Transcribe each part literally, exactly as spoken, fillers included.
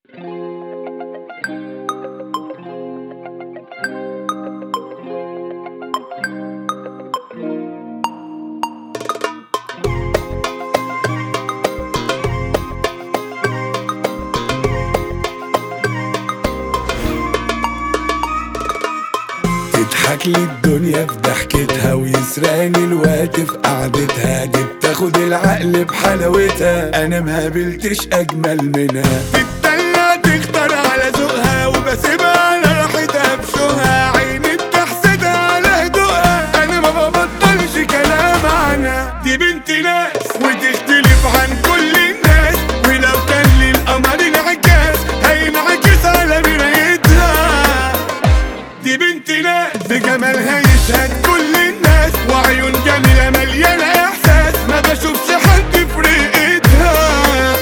تضحك لي الدنيا في ضحكتها ويسرقني الوقت في قعدتها، دي بتاخد العقل بحلاوتها، انا ما قابلتش اجمل منها. تتدلع تختار على ذوقها وبسيبها على راحتها بشوقها، عيني بتحسدها على هدوءها، انا ما ببطلش كلام عنها. دي بنت ناس وتختلف عن كل الناس، ولو كان للقمر انعكاس هينعكس على مرايتها. دي بنت ناس بجمالها يشهد كل الناس، وعيون جميلة مليانة احساس، ما بشوفش حد في رقتها.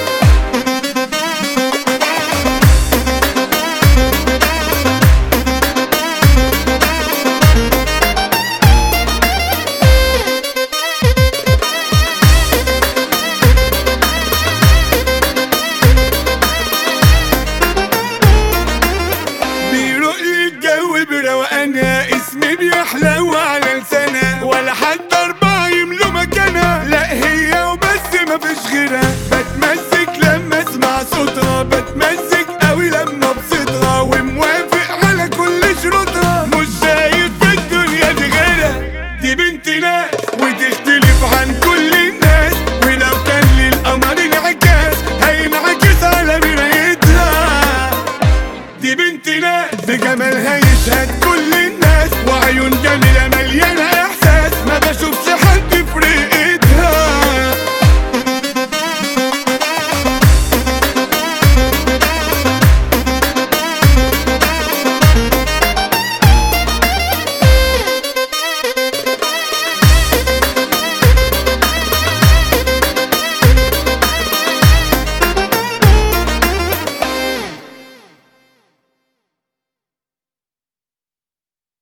بروقانها اسمي بيحلو على لسانها، ولا حتى أربعة يملوا مكانها، لا هي وبس مفيش غيرها. بتمزج لما اسمع صوتها، بتمزج قوي لما ابسطها، وموافق على كل شروطها، مش شايف في الدنيا دي غيرها. دي بنت ناس وتختلف عن كل الناس، ولو كان للقمر انعكاس هينعكس على مرايتها. دي بنت ناس بجمالها يشهد كل الناس، وعيون جميلة